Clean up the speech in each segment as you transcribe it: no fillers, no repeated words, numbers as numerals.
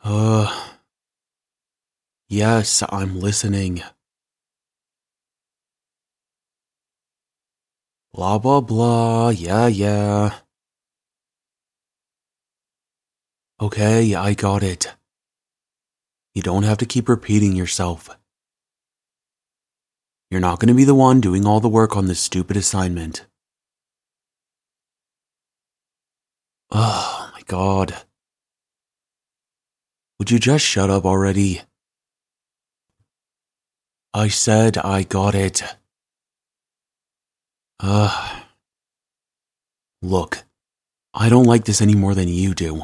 Yes, I'm listening. Blah, blah, blah, yeah. Okay, I got it. You don't have to keep repeating yourself. You're not going to be the one doing all the work on this stupid assignment. Oh my god. Would you just shut up already? I said I got it. Look, I don't like this any more than you do.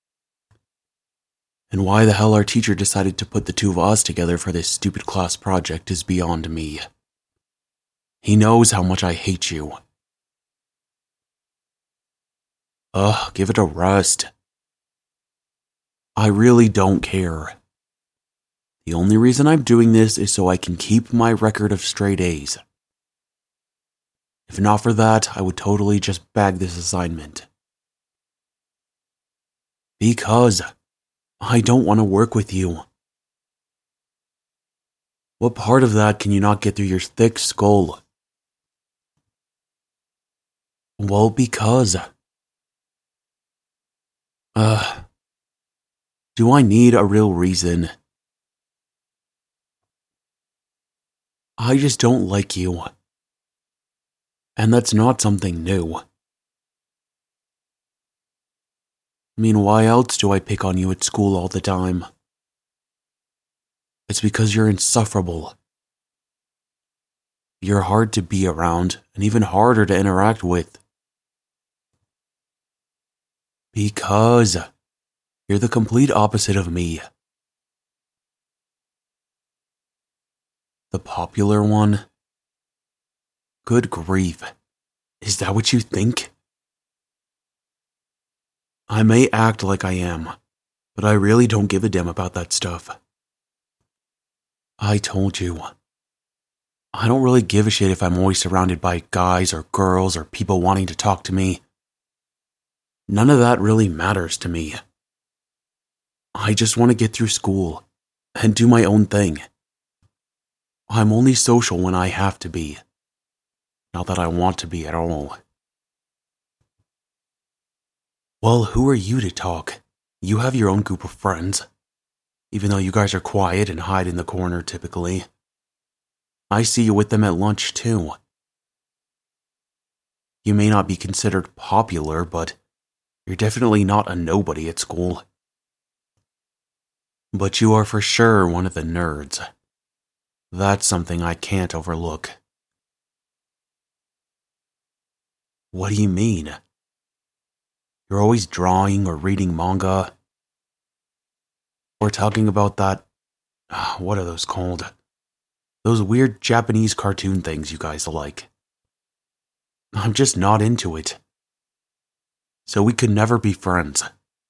And why the hell our teacher decided to put the two of us together for this stupid class project is beyond me. He knows how much I hate you. Give it a rest. I really don't care. The only reason I'm doing this is so I can keep my record of straight A's. If not for that, I would totally just bag this assignment. Because I don't want to work with you. What part of that can you not get through your thick skull? Well, because... do I need a real reason? I just don't like you. And that's not something new. I mean, why else do I pick on you at school all the time? It's because you're insufferable. You're hard to be around, and even harder to interact with. Because you're the complete opposite of me. The popular one? Good grief. Is that what you think? I may act like I am, but I really don't give a damn about that stuff. I told you. I don't really give a shit if I'm always surrounded by guys or girls or people wanting to talk to me. None of that really matters to me. I just want to get through school and do my own thing. I'm only social when I have to be. Not that I want to be at all. Well, who are you to talk? You have your own group of friends. Even though you guys are quiet and hide in the corner typically. I see you with them at lunch too. You may not be considered popular, but you're definitely not a nobody at school. But you are for sure one of the nerds. That's something I can't overlook. What do you mean? You're always drawing or reading manga. Or talking about that... what are those called? Those weird Japanese cartoon things you guys like. I'm just not into it. So we could never be friends.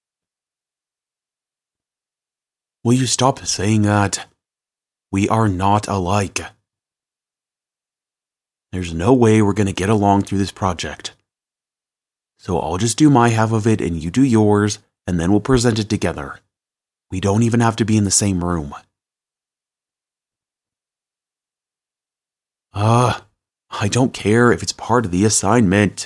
Will you stop saying that? We are not alike. There's no way we're going to get along through this project. So I'll just do my half of it and you do yours, and then we'll present it together. We don't even have to be in the same room. I don't care if it's part of the assignment.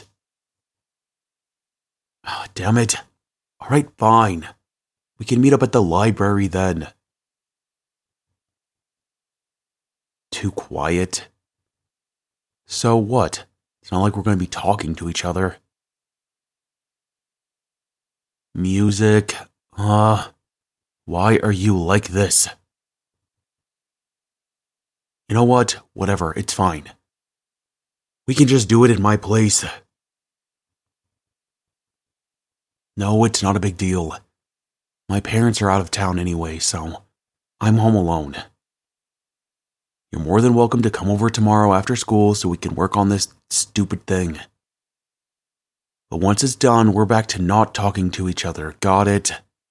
Damn it. Alright, fine. We can meet up at the library then. Too quiet? So what? It's not like we're going to be talking to each other. Music. Why are you like this? You know what? Whatever, it's fine. We can just do it in my place. No, it's not a big deal. My parents are out of town anyway, so I'm home alone. You're more than welcome to come over tomorrow after school so we can work on this stupid thing. But once it's done, we're back to not talking to each other, got it?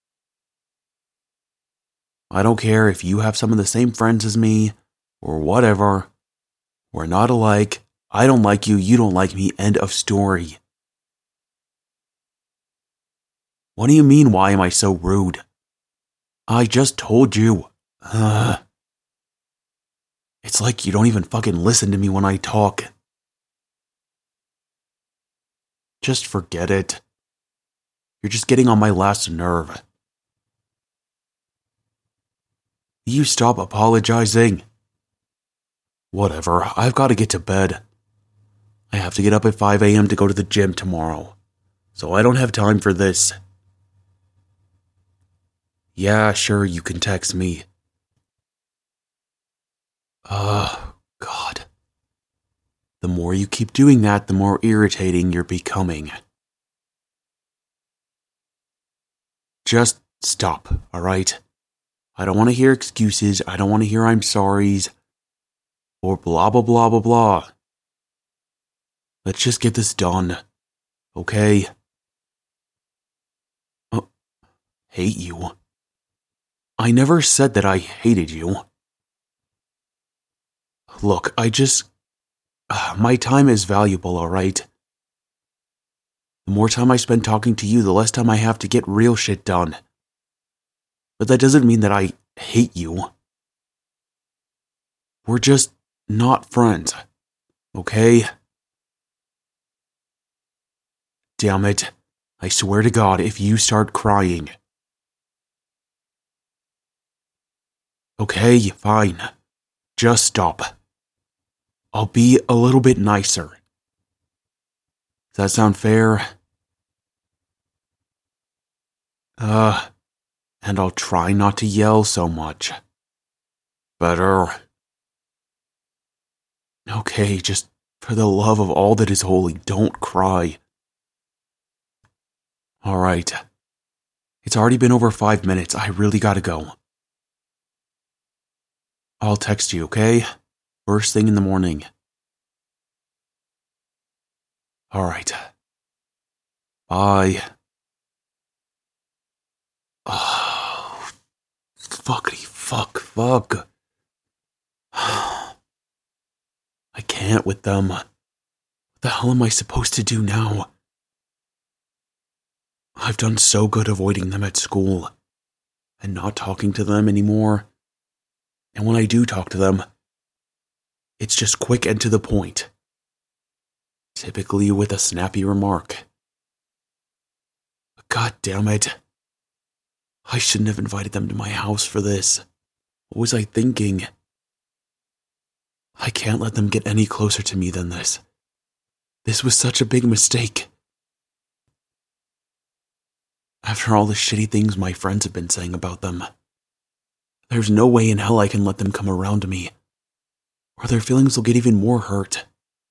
I don't care if you have some of the same friends as me, or whatever. We're not alike. I don't like you, you don't like me, end of story. What do you mean, why am I so rude? I just told you. It's like you don't even fucking listen to me when I talk. Just forget it. You're just getting on my last nerve. You stop apologizing. Whatever, I've got to get to bed. I have to get up at 5 a.m. to go to the gym tomorrow, so I don't have time for this. Yeah, sure, you can text me. God. The more you keep doing that, the more irritating you're becoming. Just stop, alright? I don't want to hear excuses, I don't want to hear I'm sorries, or blah blah blah blah blah. Let's just get this done, okay? Hate you? I never said that I hated you. Look, my time is valuable, alright? The more time I spend talking to you, the less time I have to get real shit done. But that doesn't mean that I hate you. We're just not friends, okay? Damn it. I swear to God, if you start crying. Okay, fine. Just stop. I'll be a little bit nicer. Does that sound fair? And I'll try not to yell so much. Better. Okay, just for the love of all that is holy, don't cry. Alright. It's already been over 5 minutes. I really gotta go. I'll text you, okay? First thing in the morning. Alright. Bye. Oh, fuckity fuck. I can't with them. What the hell am I supposed to do now? I've done so good avoiding them at school and not talking to them anymore. And when I do talk to them, it's just quick and to the point. Typically with a snappy remark. But God damn it. I shouldn't have invited them to my house for this. What was I thinking? I can't let them get any closer to me than this. This was such a big mistake. After all the shitty things my friends have been saying about them, there's no way in hell I can let them come around me, or their feelings will get even more hurt.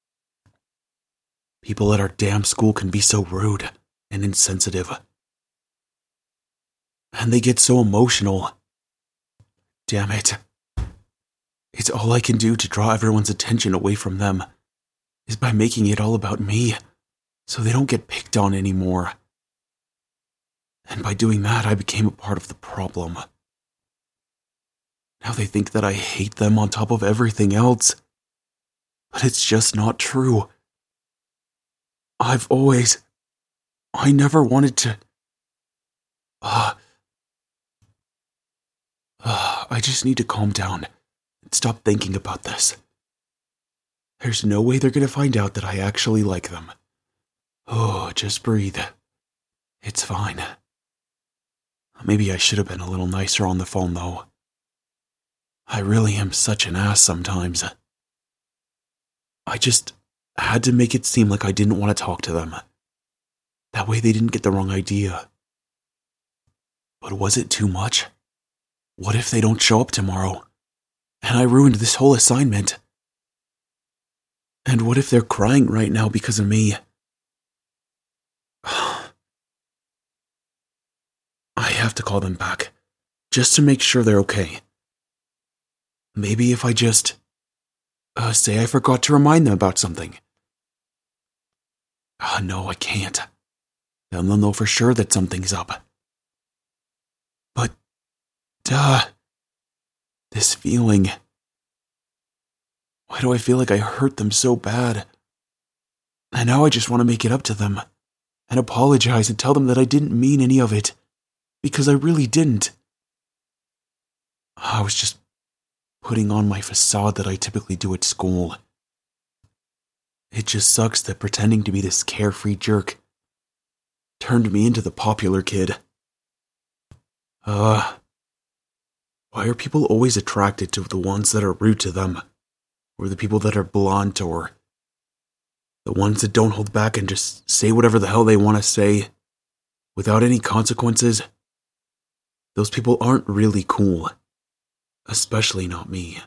People at our damn school can be so rude and insensitive. And they get so emotional. Damn it. It's all I can do to draw everyone's attention away from them, is by making it all about me, so they don't get picked on anymore. And by doing that, I became a part of the problem. Now they think that I hate them on top of everything else. But it's just not true. I never wanted to... I just need to calm down and stop thinking about this. There's no way they're gonna find out that I actually like them. Oh, just breathe. It's fine. Maybe I should have been a little nicer on the phone, though. I really am such an ass sometimes. I just had to make it seem like I didn't want to talk to them. That way they didn't get the wrong idea. But was it too much? What if they don't show up tomorrow, and I ruined this whole assignment? And what if they're crying right now because of me? I have to call them back, just to make sure they're okay. Maybe if I just, say I forgot to remind them about something. No, I can't. Then they'll know for sure that something's up. But, this feeling. Why do I feel like I hurt them so bad? And now I just want to make it up to them, and apologize and tell them that I didn't mean any of it, because I really didn't. I was just putting on my facade that I typically do at school. It just sucks that pretending to be this carefree jerk turned me into the popular kid. Why are people always attracted to the ones that are rude to them? Or the people that are blunt, or the ones that don't hold back and just say whatever the hell they want to say without any consequences? Those people aren't really cool. Especially not me.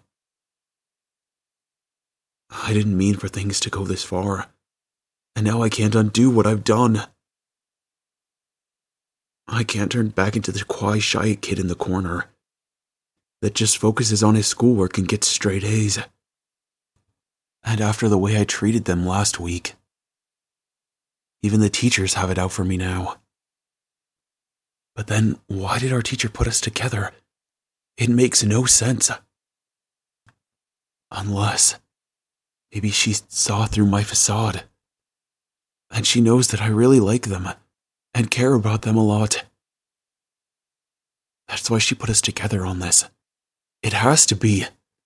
I didn't mean for things to go this far, and now I can't undo what I've done. I can't turn back into the shy kid in the corner that just focuses on his schoolwork and gets straight A's. And after the way I treated them last week, even the teachers have it out for me now. But then, why did our teacher put us together? It makes no sense. Unless, maybe she saw through my facade, and she knows that I really like them and care about them a lot. That's why she put us together on this. It has to be.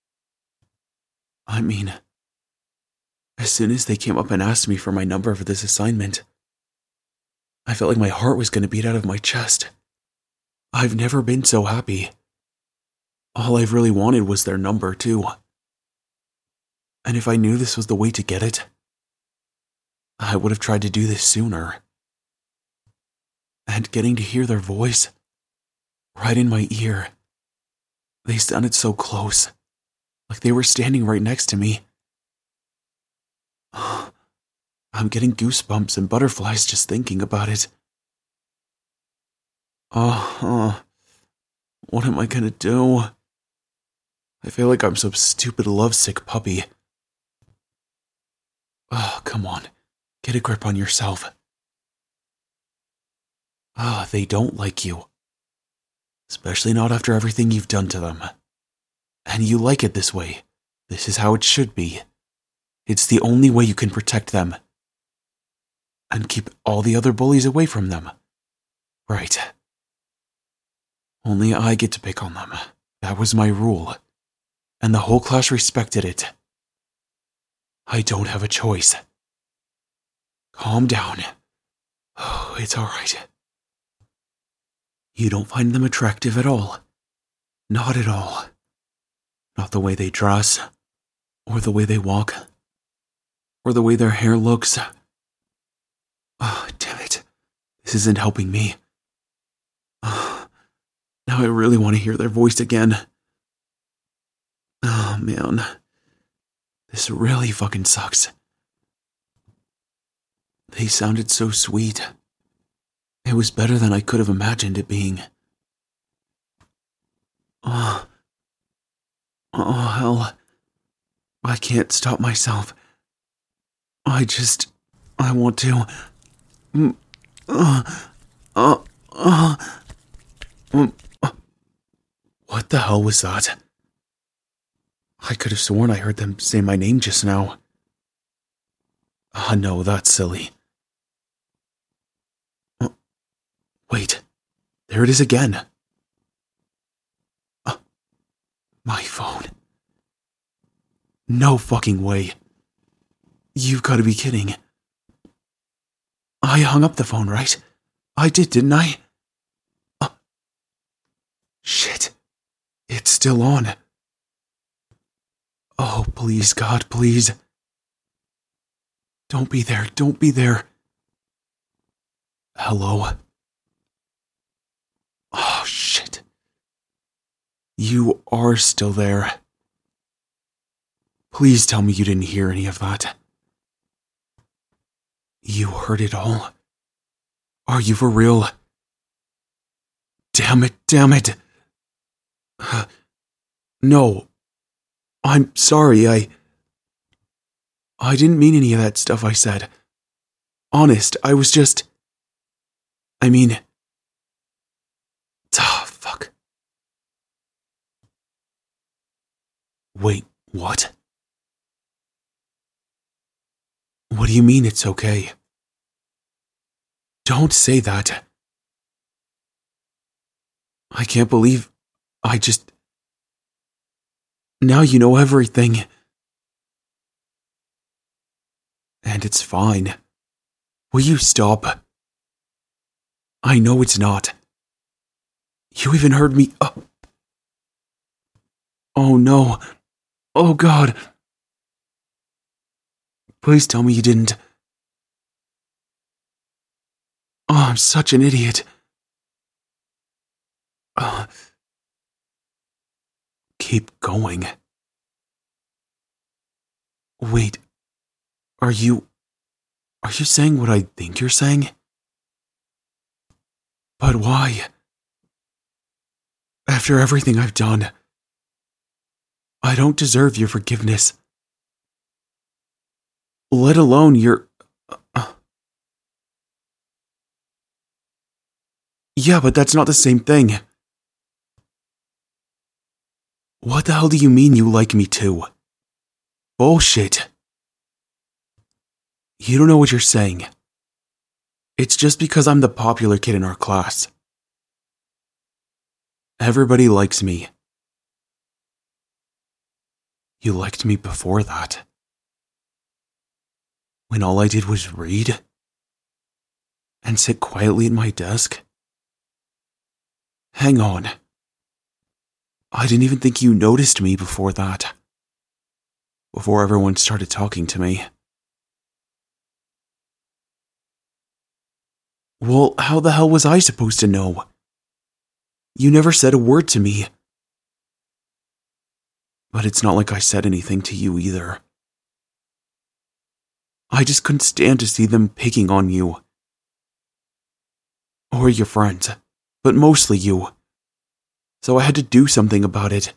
I mean, as soon as they came up and asked me for my number for this assignment, I felt like my heart was going to beat out of my chest. I've never been so happy. All I've really wanted was their number, too. And if I knew this was the way to get it, I would have tried to do this sooner. And getting to hear their voice, right in my ear, they sounded so close, like they were standing right next to me. I'm getting goosebumps and butterflies just thinking about it. What am I gonna do? I feel like I'm some stupid lovesick puppy. Oh, come on. Get a grip on yourself. They don't like you. Especially not after everything you've done to them. And you like it this way. This is how it should be. It's the only way you can protect them. And keep all the other bullies away from them. Right. Only I get to pick on them. That was my rule. And the whole class respected it. I don't have a choice. Calm down. Oh, it's alright. You don't find them attractive at all. Not at all. Not the way they dress, or the way they walk, or the way their hair looks. Oh, damn it. This isn't helping me. Now I really want to hear their voice again. Oh, man. This really fucking sucks. They sounded so sweet. It was better than I could have imagined it being. Oh, hell. I can't stop myself. I want to. What the hell was that? I could have sworn I heard them say my name just now. No, that's silly. Wait, there it is again. My phone. No fucking way. You've got to be kidding. I hung up the phone, right? I did, didn't I? Shit. It's still on. Oh, please, God, please. Don't be there, don't be there. Hello? Oh, shit. You are still there. Please tell me you didn't hear any of that. You heard it all? Are you for real? Damn it. No. I'm sorry, I didn't mean any of that stuff I said. Honest, I was just... fuck. Wait, what? What do you mean it's okay? Don't say that. I can't believe Now you know everything. And it's fine. Will you stop? I know it's not. You even heard me. Oh no. Oh God. Please tell me you didn't. Oh, I'm such an idiot. Keep going. Wait. Are you saying what I think you're saying? But why? After everything I've done, I don't deserve your forgiveness. Let alone your... Yeah, but that's not the same thing. What the hell do you mean you like me too? Bullshit. You don't know what you're saying. It's just because I'm the popular kid in our class. Everybody likes me. You liked me before that. When all I did was read and sit quietly at my desk. Hang on. I didn't even think you noticed me before that. Before everyone started talking to me. Well, how the hell was I supposed to know? You never said a word to me. But it's not like I said anything to you either. I just couldn't stand to see them picking on you. Or your friends, but mostly you. So I had to do something about it.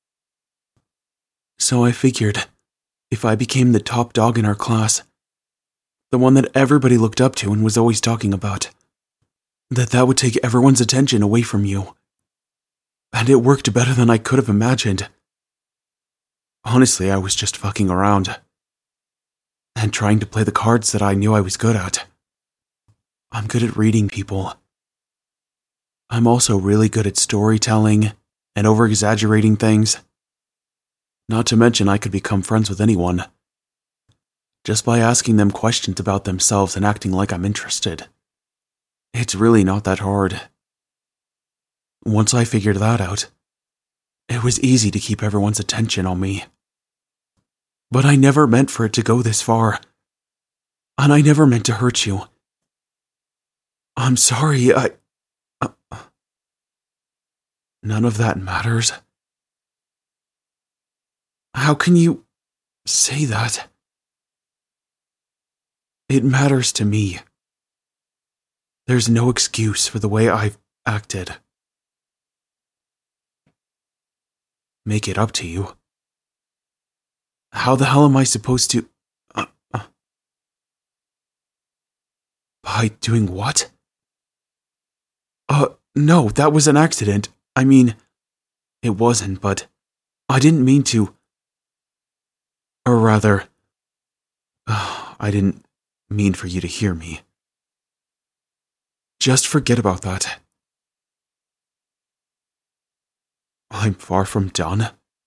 So I figured, if I became the top dog in our class, the one that everybody looked up to and was always talking about, that would take everyone's attention away from you. And it worked better than I could have imagined. Honestly, I was just fucking around. And trying to play the cards that I knew I was good at. I'm good at reading people. I'm also really good at storytelling and over-exaggerating things. Not to mention I could become friends with anyone. Just by asking them questions about themselves and acting like I'm interested. It's really not that hard. Once I figured that out, it was easy to keep everyone's attention on me. But I never meant for it to go this far. And I never meant to hurt you. I'm sorry, None of that matters. How can you say that? It matters to me. There's no excuse for the way I've acted. Make it up to you. How the hell am I supposed to... By doing what? No, that was an accident. I mean, it wasn't, but I didn't mean to... Or rather, I didn't mean for you to hear me. Just forget about that. I'm far from done.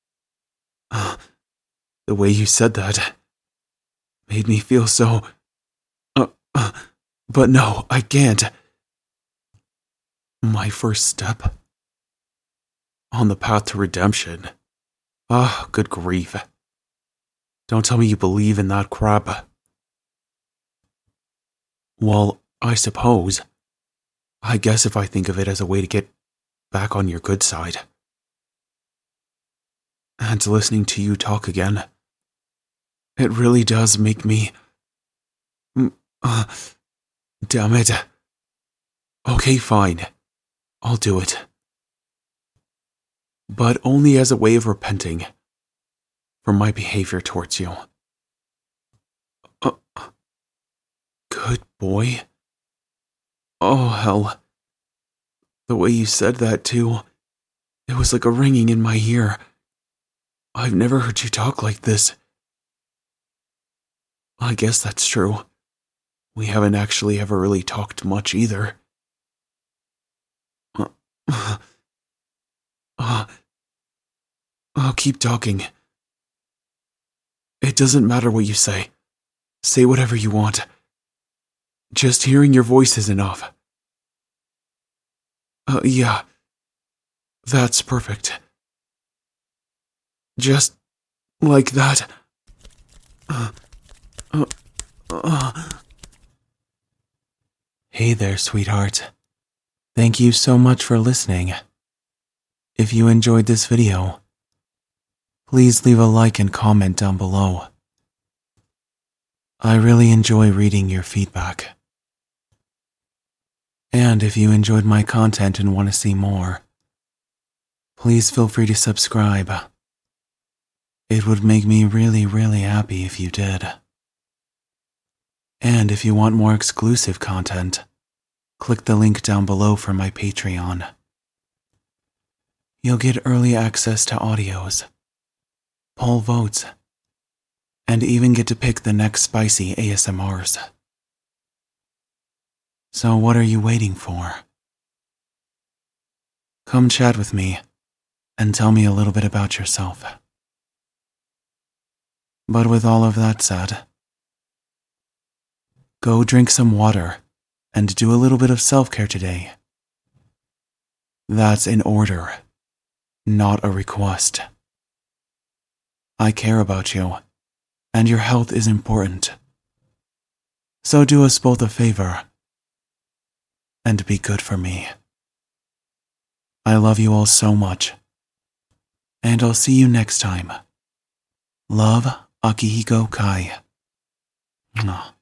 The way you said that made me feel so... But no, I can't. My first step on the path to redemption. Good grief. Don't tell me you believe in that crap. Well, I suppose. I guess if I think of it as a way to get back on your good side. And listening to you talk again, it really does make me... Damn it. Okay, fine. I'll do it. But only as a way of repenting for my behavior towards you. Good boy. Oh, hell. The way you said that, too. It was like a ringing in my ear. I've never heard you talk like this. I guess that's true. We haven't actually ever really talked much either. Okay. keep talking. It doesn't matter what you say. Say whatever you want. Just hearing your voice is enough. Yeah. That's perfect. Just like that. Hey there, sweetheart. Thank you so much for listening. If you enjoyed this video, please leave a like and comment down below. I really enjoy reading your feedback. And if you enjoyed my content and want to see more, please feel free to subscribe. It would make me really, really happy if you did. And if you want more exclusive content, click the link down below for my Patreon. You'll get early access to audios, poll votes, and even get to pick the next spicy ASMRs. So what are you waiting for? Come chat with me and tell me a little bit about yourself. But with all of that said, go drink some water and do a little bit of self-care today. That's an order, not a request. I care about you, and your health is important. So do us both a favor and be good for me. I love you all so much, and I'll see you next time. Love, Akihiko Kai. Mwah.